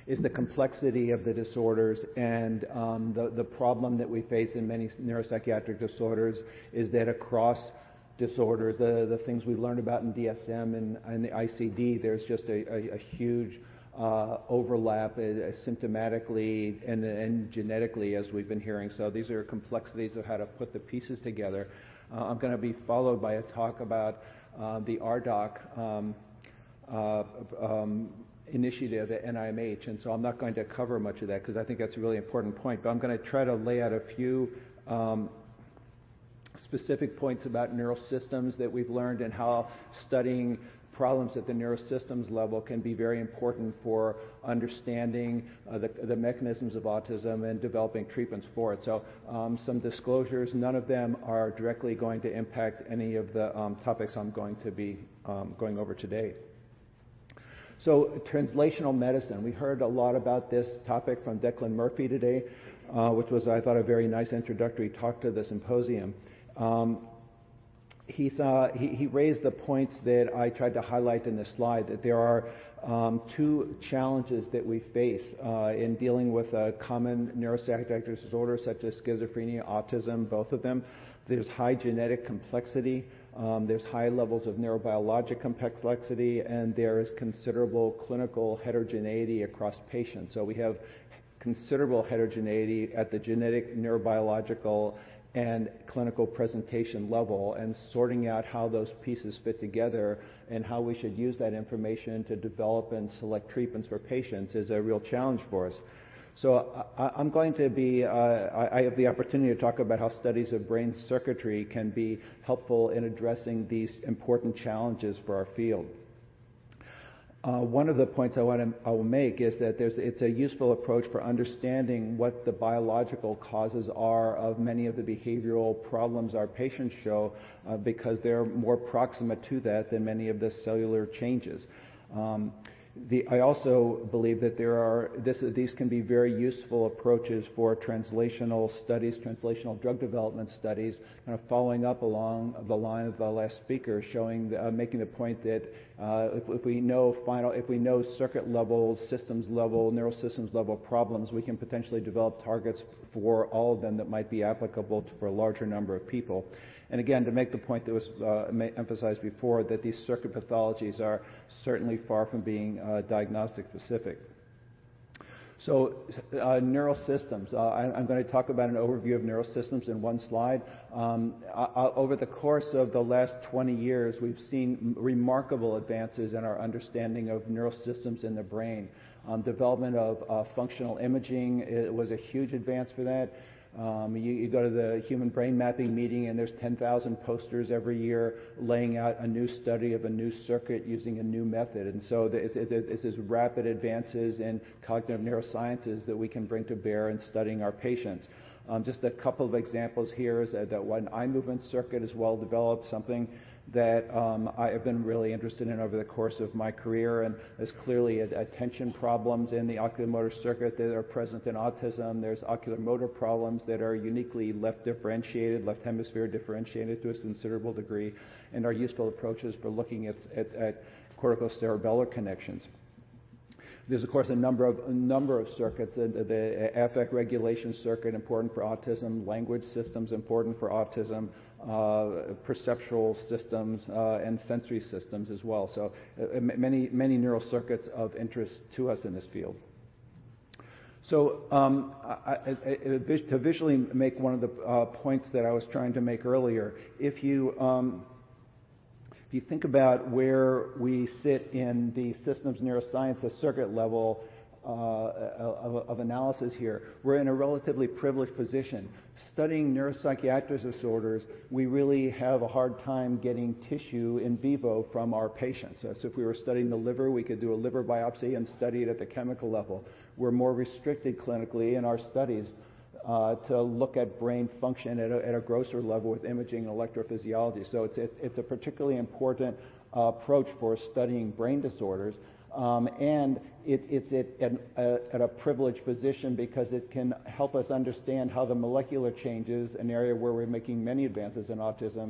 is the complexity of the disorders, and the problem that we face in many neuropsychiatric disorders is that across disorders, the things we learned about in DSM and the ICD, there's just a huge overlap symptomatically and genetically, as we've been hearing. So these are complexities of how to put the pieces together. I'm going to be followed by a talk about the RDoC initiative at NIMH, and so I'm not going to cover much of that because I think that's a really important point, but I'm going to try to lay out a few specific points about neural systems that we've learned and how studying problems at the neurosystems level can be very important for understanding the mechanisms of autism and developing treatments for it. So some disclosures, none of them are directly going to impact any of the topics I'm going to be going over today. So translational medicine, we heard a lot about this topic from Declan Murphy today, which was, I thought, a very nice introductory talk to the symposium. He raised the points that I tried to highlight in this slide, that there are two challenges that we face in dealing with a common neuropsychiatric disorder such as schizophrenia, autism, both of them. There's high genetic complexity, there's high levels of neurobiologic complexity, and there is considerable clinical heterogeneity across patients. So we have considerable heterogeneity at the genetic, neurobiological, and clinical presentation level, and sorting out how those pieces fit together and how we should use that information to develop and select treatments for patients is a real challenge for us. So I'm going to be, I have the opportunity to talk about how studies of brain circuitry can be helpful in addressing these important challenges for our field. One of the points I will make is that it's a useful approach for understanding what the biological causes are of many of the behavioral problems our patients show, because they're more proximate to that than many of the cellular changes. I also believe that these can be very useful approaches for translational studies, translational drug development studies, kind of following up along the line of the last speaker, making the point that if we know circuit level, systems level, neural systems level problems, we can potentially develop targets for all of them that might be applicable for a larger number of people. And again, to make the point that was emphasized before, that these circuit pathologies are certainly far from being diagnostic specific. So neural systems. I'm going to talk about an overview of neural systems in one slide. Over the course of the last 20 years, we've seen remarkable advances in our understanding of neural systems in the brain. Development of functional imaging was a huge advance for that. You go to the Human Brain Mapping meeting and there's 10,000 posters every year laying out a new study of a new circuit using a new method. And so it's this rapid advances in cognitive neurosciences that we can bring to bear in studying our patients. Just a couple of examples here is that one eye movement circuit is well developed, something that I have been really interested in over the course of my career, and there's clearly attention problems in the oculomotor circuit that are present in autism. There's ocular motor problems that are uniquely left hemisphere differentiated to a considerable degree, and are useful approaches for looking at corticocerebellar connections. There's, of course, a number of circuits. The affect regulation circuit, important for autism. Language systems, important for autism. Perceptual systems and sensory systems as well. So many neural circuits of interest to us in this field. So to visually make one of the points that I was trying to make earlier, if you think about where we sit in the systems neuroscience, the circuit level of analysis here, we're in a relatively privileged position. Studying neuropsychiatric disorders, we really have a hard time getting tissue in vivo from our patients. So if we were studying the liver, we could do a liver biopsy and study it at the chemical level. We're more restricted clinically in our studies to look at brain function at a grosser level with imaging and electrophysiology. So it's a particularly important approach for studying brain disorders. And it's at a privileged position because it can help us understand how the molecular changes, an area where we're making many advances in autism,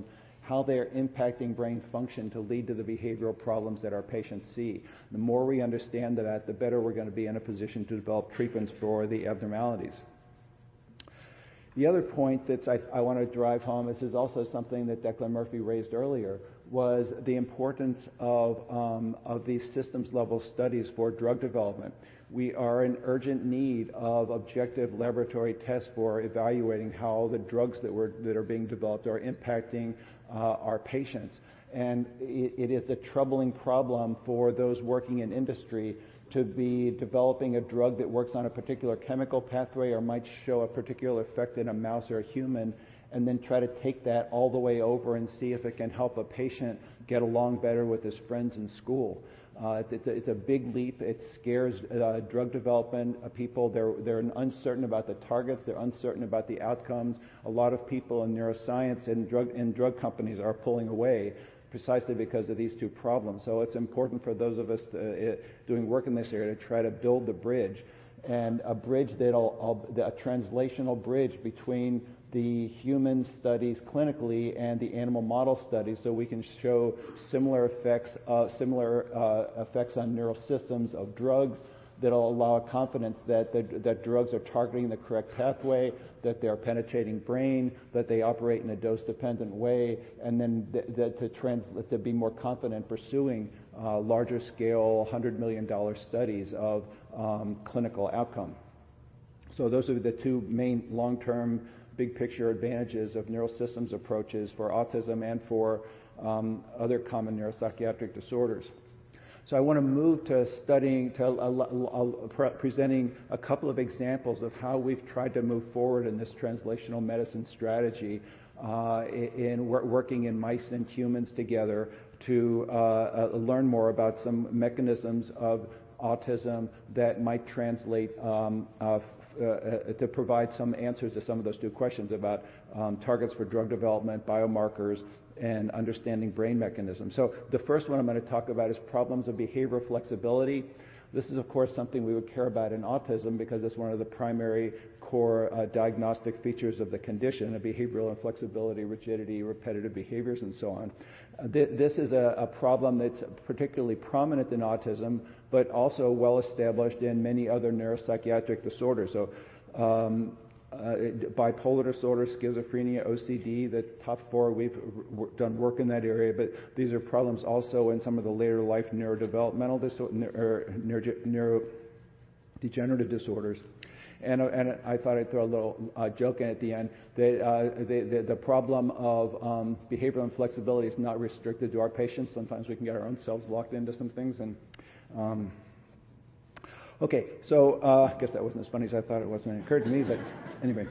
how they're impacting brain function to lead to the behavioral problems that our patients see. The more we understand that, the better we're going to be in a position to develop treatments for the abnormalities. The other point that I want to drive home, this is also something that Declan Murphy raised earlier, was the importance of these systems level studies for drug development. We are in urgent need of objective laboratory tests for evaluating how the drugs that are being developed are impacting our patients. And it is a troubling problem for those working in industry to be developing a drug that works on a particular chemical pathway or might show a particular effect in a mouse or a human, and then try to take that all the way over and see if it can help a patient get along better with his friends in school. It's a big leap. It scares drug development people. They're uncertain about the targets. They're uncertain about the outcomes. A lot of people in neuroscience and drug companies are pulling away precisely because of these two problems. So it's important for those of us doing work in this area to try to build the bridge, and a bridge a translational bridge between the human studies clinically and the animal model studies, so we can show similar effects on neural systems of drugs that'll allow confidence that drugs are targeting the correct pathway, that they're penetrating brain, that they operate in a dose-dependent way, and then to be more confident pursuing larger scale $100 million studies of clinical outcome. So those are the two main long-term big picture advantages of neurosystems approaches for autism and for other common neuropsychiatric disorders. So I want to move to presenting a couple of examples of how we've tried to move forward in this translational medicine strategy in working in mice and humans together to learn more about some mechanisms of autism that might translate to provide some answers to some of those two questions about targets for drug development, biomarkers, and understanding brain mechanisms. So the first one I'm going to talk about is problems of behavioral flexibility. This is, of course, something we would care about in autism because it's one of the primary core diagnostic features of the condition, of behavioral inflexibility, rigidity, repetitive behaviors, and so on. This is a problem that's particularly prominent in autism, but also well established in many other neuropsychiatric disorders. So bipolar disorder, schizophrenia, OCD, the top four, we've done work in that area, but these are problems also in some of the later life neurodevelopmental neurodegenerative disorders. And I thought I'd throw a little joke in at the end that the problem of behavioral inflexibility is not restricted to our patients. Sometimes we can get our own selves locked into some things. And okay, so I guess that wasn't as funny as I thought it was when it occurred to me, but anyway.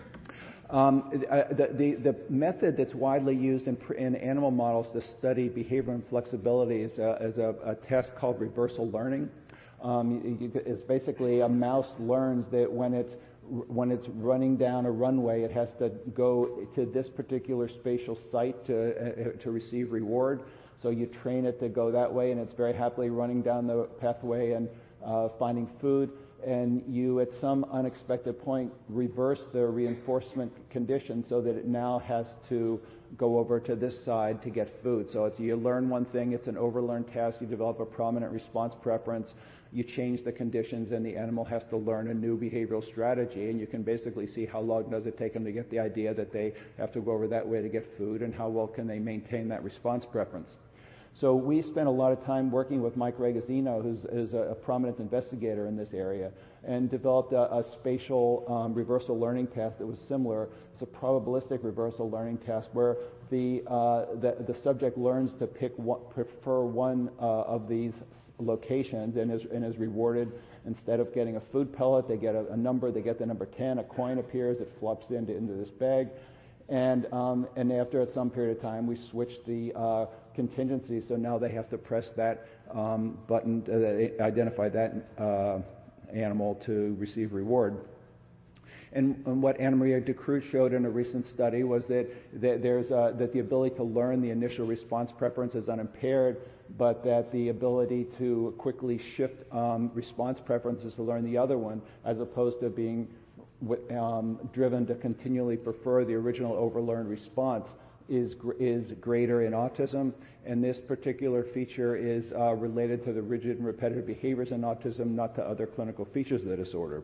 The method that's widely used in animal models to study behavioral inflexibility is a test called reversal learning. It's basically a mouse learns that when it's running down a runway, it has to go to this particular spatial site to receive reward. So you train it to go that way, and it's very happily running down the pathway and finding food. And you, at some unexpected point, reverse the reinforcement condition so that it now has to go over to this side to get food. So you learn one thing, it's an overlearned task, you develop a prominent response preference, you change the conditions, and the animal has to learn a new behavioral strategy. And you can basically see how long does it take them to get the idea that they have to go over that way to get food, and how well can they maintain that response preference. So we spent a lot of time working with Mike Regazzino, who's a prominent investigator in this area, and developed a spatial reversal learning task that was similar. It's a probabilistic reversal learning task where the subject learns to prefer one of these locations and is rewarded. Instead of getting a food pellet, they get a number. They get the number 10. A coin appears. It flops into this bag. And after some period of time, we switched the contingency, so now they have to press that button to identify that animal to receive reward. And what Anna Maria Decruz showed in a recent study was that the ability to learn the initial response preference is unimpaired, but that the ability to quickly shift response preferences to learn the other one, as opposed to being driven to continually prefer the original overlearned response, is greater in autism, and this particular feature is related to the rigid and repetitive behaviors in autism, not to other clinical features of the disorder.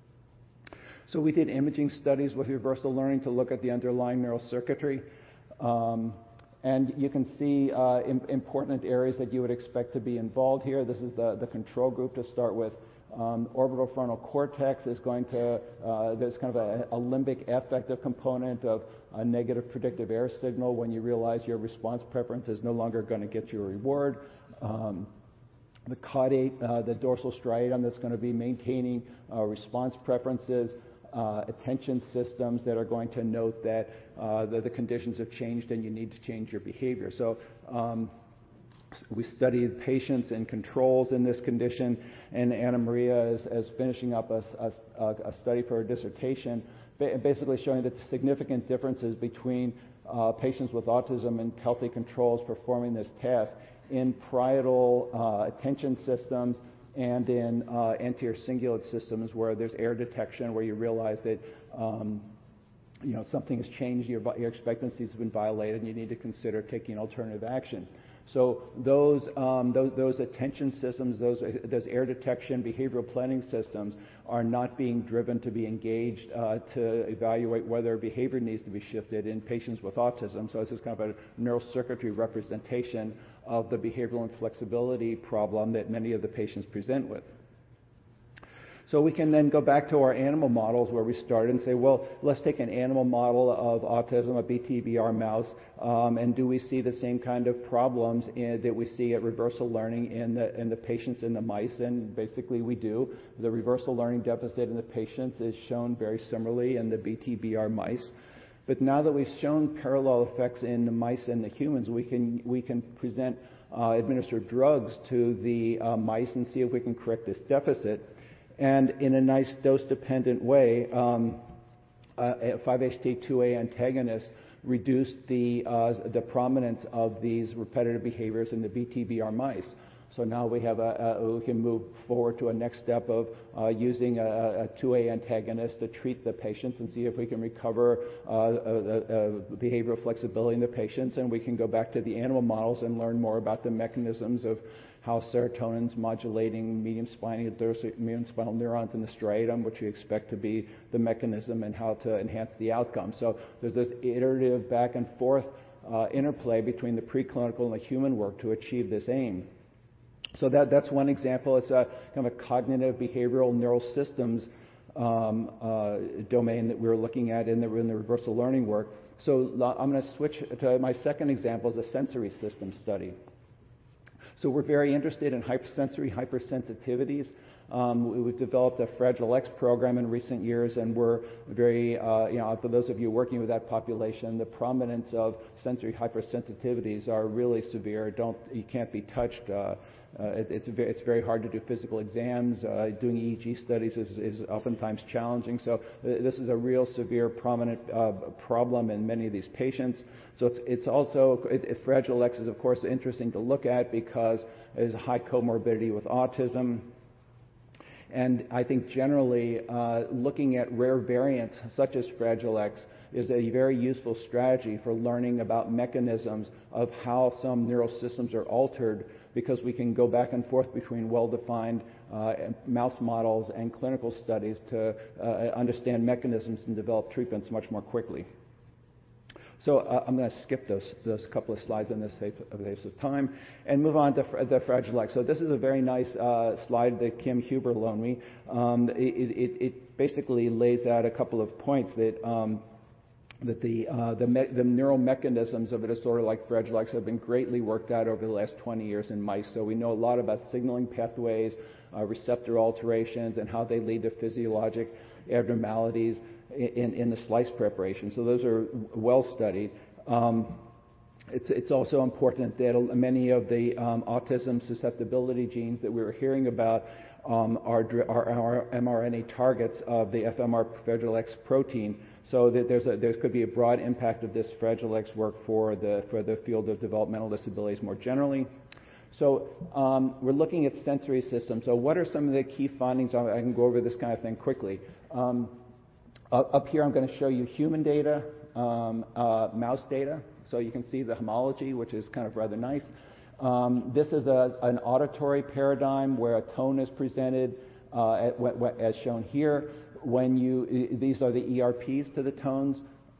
So we did imaging studies with reversal learning to look at the underlying neural circuitry. And you can see important areas that you would expect to be involved here. This is the control group to start with. Orbital frontal cortex is going to, there's kind of a limbic affective component of a negative predictive error signal when you realize your response preference is no longer going to get you a reward. The caudate, the dorsal striatum, that's going to be maintaining response preferences. Attention systems that are going to note that the conditions have changed and you need to change your behavior. So we studied patients and controls in this condition, and Anna Maria is finishing up a study for her dissertation, basically showing the significant differences between patients with autism and healthy controls performing this task in parietal attention systems and in anterior cingulate systems where there's error detection, where you realize that something has changed, your expectancies have been violated, and you need to consider taking alternative action. So those attention systems, those error detection, behavioral planning systems are not being driven to be engaged to evaluate whether behavior needs to be shifted in patients with autism. So this is kind of a neural circuitry representation of the behavioral inflexibility problem that many of the patients present with. So we can then go back to our animal models where we started and say, well, let's take an animal model of autism, a BTBR mouse, and do we see the same kind of problems that we see at reversal learning in the patients and the mice? And basically we do. The reversal learning deficit in the patients is shown very similarly in the BTBR mice. But now that we've shown parallel effects in the mice and the humans, we can present administer drugs to the mice and see if we can correct this deficit. And in a nice dose-dependent way, 5-HT2A antagonists reduce the prominence of these repetitive behaviors in the BTBR mice. So now we have we can move forward to a next step of using a 2A antagonist to treat the patients and see if we can recover behavioral flexibility in the patients, and we can go back to the animal models and learn more about the mechanisms of how serotonin's modulating medium spinal neurons in the striatum, which we expect to be the mechanism, and how to enhance the outcome. So there's this iterative back and forth interplay between the preclinical and the human work to achieve this aim. So that's one example. It's a kind of a cognitive behavioral neural systems domain that we're looking at in the reversal learning work. So I'm going to switch to my second example, is a sensory system study. So we're very interested in hypersensory hypersensitivities. We've developed a Fragile X program in recent years, and we're very, for those of you working with that population, the prominence of sensory hypersensitivities are really severe. You can't be touched. It's very hard to do physical exams. Doing EEG studies is oftentimes challenging. So this is a real severe, prominent problem in many of these patients. So it's also, Fragile X is of course interesting to look at because there's a high comorbidity with autism. And I think generally looking at rare variants such as Fragile X is a very useful strategy for learning about mechanisms of how some neural systems are altered, because we can go back and forth between well-defined mouse models and clinical studies to understand mechanisms and develop treatments much more quickly. So I'm going to skip those couple of slides in this sake of time and move on to the Fragile X. So this is a very nice slide that Kim Huber loaned me. It basically lays out a couple of points that the neural mechanisms of a disorder like Fragile X have been greatly worked out over the last 20 years in mice. So we know a lot about signaling pathways, receptor alterations, and how they lead to physiologic abnormalities in the slice preparation. So those are well studied. It's also important that many of the autism susceptibility genes that we were hearing about are mRNA targets of the FMR Fragile X protein. So that there could be a broad impact of this Fragile X work for the field of developmental disabilities more generally. So we're looking at sensory systems. So what are some of the key findings? I can go over this kind of thing quickly. Up here I'm going to show you human data, mouse data. So you can see the homology, which is kind of rather nice. This is an auditory paradigm where a tone is presented as shown here. These are the ERPs to the tones.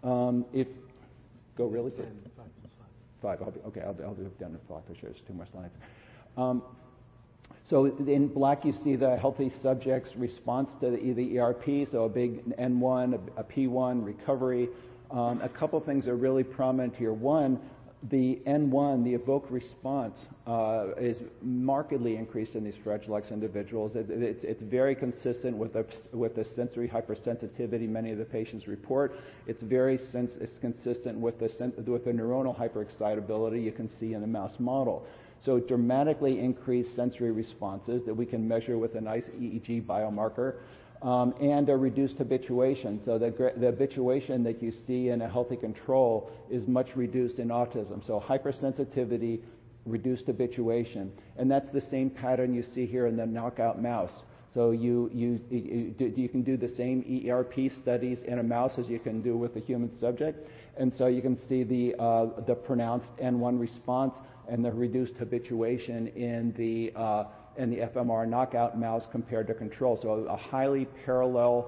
Go really quick. 5. I'll be done in 5. I'm sure there's 2 more slides. So in black, you see the healthy subject's response to the ERP. So a big N1, a P1, recovery. A couple things are really prominent here. One, the N1, the evoked response, is markedly increased in these Fragile X individuals. It's very consistent with the sensory hypersensitivity many of the patients report. It's consistent with the neuronal hyperexcitability you can see in the mouse model. So dramatically increased sensory responses that we can measure with a nice EEG biomarker. And a reduced habituation. So the habituation that you see in a healthy control is much reduced in autism. So hypersensitivity, reduced habituation. And that's the same pattern you see here in the knockout mouse. So you can do the same ERP studies in a mouse as you can do with a human subject. And so you can see the pronounced N1 response and the reduced habituation in the fMR knockout mouse compared to control. So a highly parallel,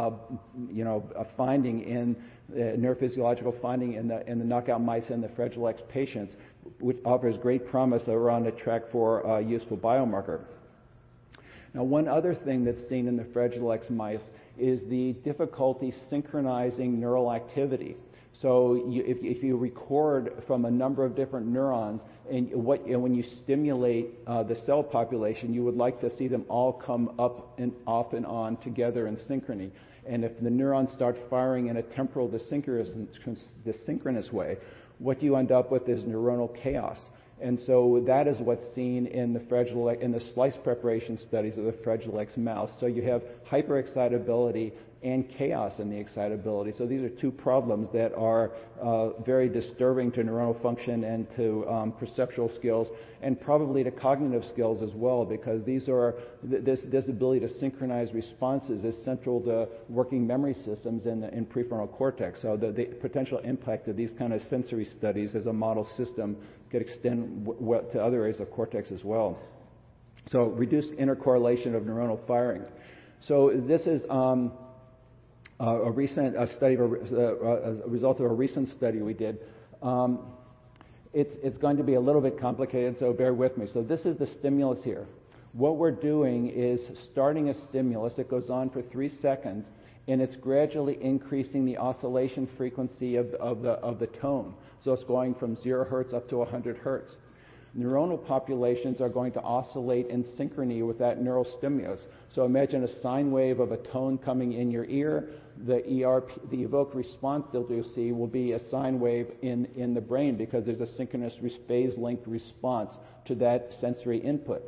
a finding in neurophysiological finding in the knockout mice and the Fragile X patients, which offers great promise that we're on the track for a useful biomarker. Now, one other thing that's seen in the Fragile X mice is the difficulty synchronizing neural activity. So if you record from a number of different neurons, and when you stimulate the cell population, you would like to see them all come up and off and on together in synchrony. And if the neurons start firing in a temporal desynchronous way, what you end up with is neuronal chaos. And so that is what's seen in the slice preparation studies of the Fragile X mouse. So you have hyperexcitability and chaos in the excitability. So these are 2 problems that are very disturbing to neuronal function and to perceptual skills, and probably to cognitive skills as well, because this ability to synchronize responses is central to working memory systems in prefrontal cortex. So the potential impact of these kind of sensory studies as a model system could extend to other areas of cortex as well. So reduced intercorrelation of neuronal firing. So this is a result of a recent study we did. It's going to be a little bit complicated, so bear with me. So this is the stimulus here. What we're doing is starting a stimulus that goes on for 3 seconds, and it's gradually increasing the oscillation frequency of the tone. So it's going from 0 hertz up to 100 hertz. Neuronal populations are going to oscillate in synchrony with that neural stimulus. So imagine a sine wave of a tone coming in your ear. The evoked response that you'll see will be a sine wave in the brain, because there's a synchronous phase-linked response to that sensory input.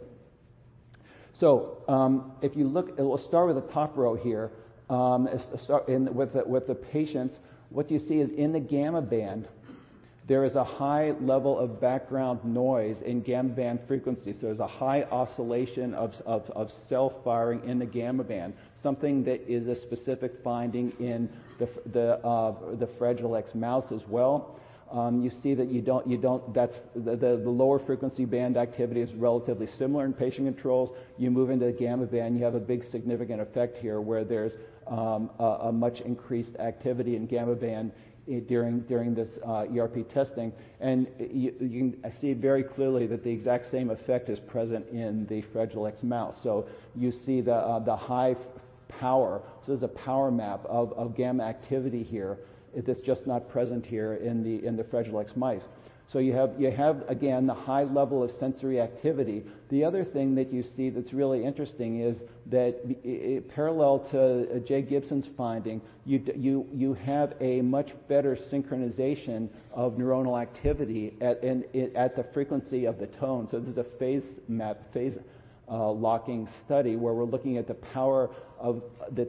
So if you look, we'll start with the top row here. With the patients, what you see is in the gamma band, there is a high level of background noise in gamma band frequency. So there's a high oscillation of cell firing in the gamma band, something that is a specific finding in the Fragile X mouse as well. You see that that's the lower frequency band activity is relatively similar in patient controls. You move into the gamma band, you have a big significant effect here where there's a much increased activity in gamma band during this ERP testing, and you can see very clearly that the exact same effect is present in the Fragile X mouse. So you see the high power. So there's a power map of gamma activity here that's just not present here in the Fragile X mice. So you have again the high level of sensory activity. The other thing that you see that's really interesting is that parallel to Jay Gibson's finding, you have a much better synchronization of neuronal activity at the frequency of the tone. So this is a phase locking study where we're looking at the power of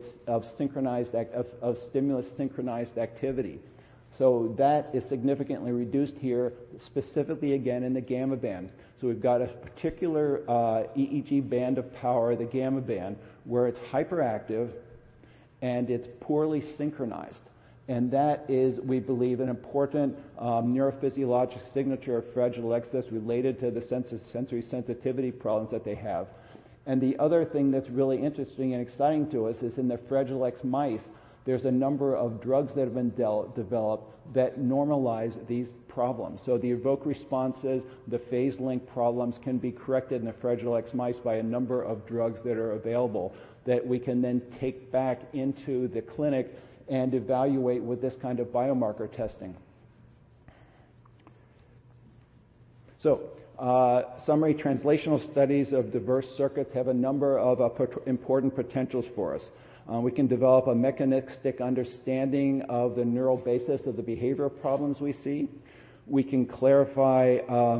stimulus synchronized activity. So that is significantly reduced here, specifically again in the gamma band. So we've got a particular EEG band of power, the gamma band, where it's hyperactive and it's poorly synchronized. And that is, we believe, an important neurophysiologic signature of Fragile X that's related to the sensory sensitivity problems that they have. And the other thing that's really interesting and exciting to us is in the Fragile X mice, there's a number of drugs that have been developed that normalize these problems. So the evoked responses, the phase link problems can be corrected in the Fragile X mice by a number of drugs that are available that we can then take back into the clinic and evaluate with this kind of biomarker testing. So, summary: translational studies of diverse circuits have a number of important potentials for us. We can develop a mechanistic understanding of the neural basis of the behavioral problems we see. We can clarify,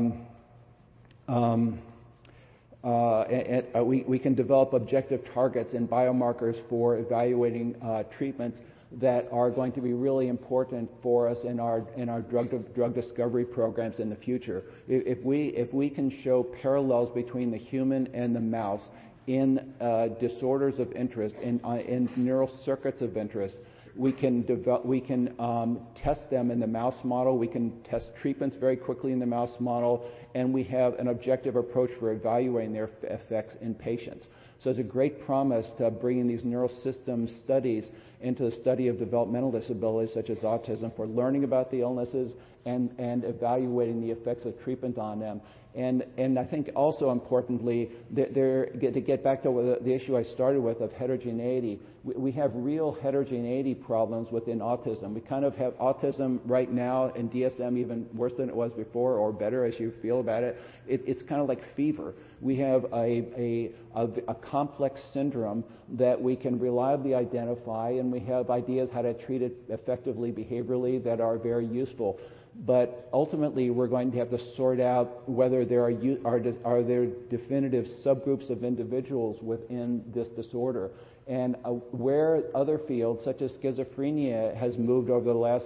we can develop objective targets and biomarkers for evaluating treatments that are going to be really important for us in our drug discovery programs in the future. If we can show parallels between the human and the mouse in disorders of interest, in neural circuits of interest, we can test them in the mouse model. We can test treatments very quickly in the mouse model, and we have an objective approach for evaluating their effects in patients. So there's a great promise to bringing these neural system studies into the study of developmental disabilities such as autism for learning about the illnesses and evaluating the effects of treatment on them. And I think also importantly, to get back to the issue I started with of heterogeneity, we have real heterogeneity problems within autism. We kind of have autism right now in DSM even worse than it was before, or better as you feel about it. It's kind of like fever. We have a complex syndrome that we can reliably identify, and we have ideas how to treat it effectively behaviorally that are very useful. But ultimately, we're going to have to sort out whether there are there definitive subgroups of individuals within this disorder. And where other fields, such as schizophrenia, has moved over the last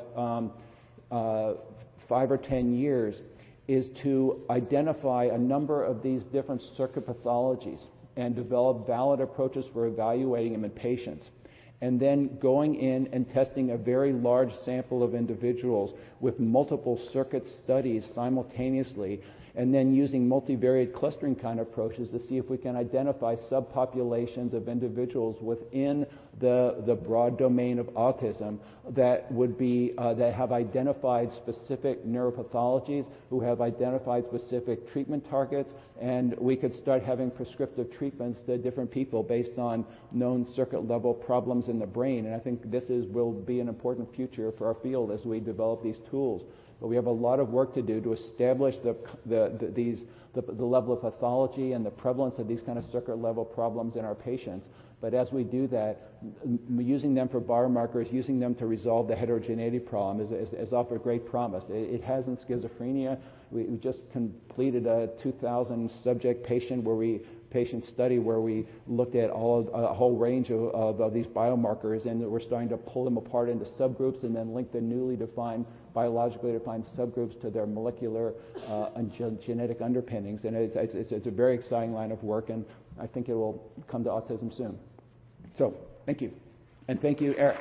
5 or 10 years, is to identify a number of these different circuit pathologies and develop valid approaches for evaluating them in patients. And then going in and testing a very large sample of individuals with multiple circuit studies simultaneously, and then using multivariate clustering kind of approaches to see if we can identify subpopulations of individuals within the broad domain of autism that would be that have identified specific neuropathologies, who have identified specific treatment targets, and we could start having prescriptive treatments to different people based on known circuit level problems in the brain. And I think this will be an important future for our field as we develop these tools. But we have a lot of work to do to establish the level of pathology and the prevalence of these kind of circuit level problems in our patients. But as we do that, using them for biomarkers, using them to resolve the heterogeneity problem is offered great promise. It has in schizophrenia. We just completed a 2,000 subject patient study where we looked at a whole range of these biomarkers, and we're starting to pull them apart into subgroups and then link the newly defined, biologically defined subgroups to their molecular and genetic underpinnings. And it's a very exciting line of work, and I think it will come to autism soon. So, thank you. And thank you, Eric.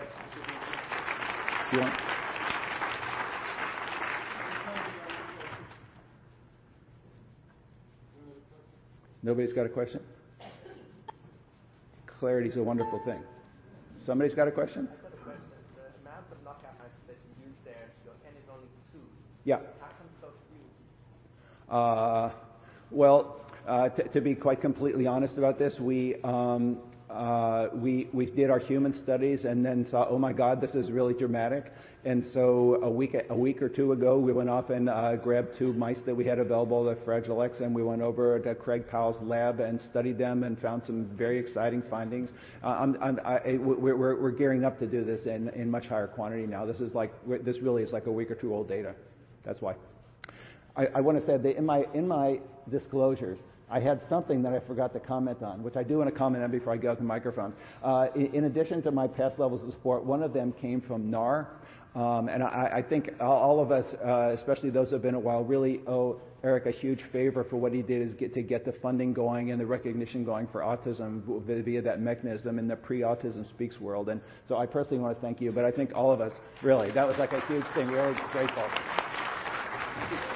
Nobody's got a question? Clarity is a wonderful thing. Somebody's got a question? I've got a question. The amount of knockout mice that you use there, your N is only 2. Yeah. How come so few? Well, to be quite completely honest about this, we did our human studies and then saw, oh my God, this is really dramatic. And so a week or two ago, we went off and grabbed 2 mice that we had available, the Fragile X, and we went over to Craig Powell's lab and studied them and found some very exciting findings. We're gearing up to do this in much higher quantity now. This really is like a week or 2 old data. That's why. I want to say that in my disclosures, I had something that I forgot to comment on, which I do want to comment on before I get out the microphone. In addition to my past levels of support, one of them came from NAR. And I think all of us, especially those who have been a while, really owe Eric a huge favor for what he did is to get the funding going and the recognition going for autism via that mechanism in the pre-Autism Speaks world. And so I personally want to thank you, but I think all of us, really, that was like a huge thing. We're really grateful.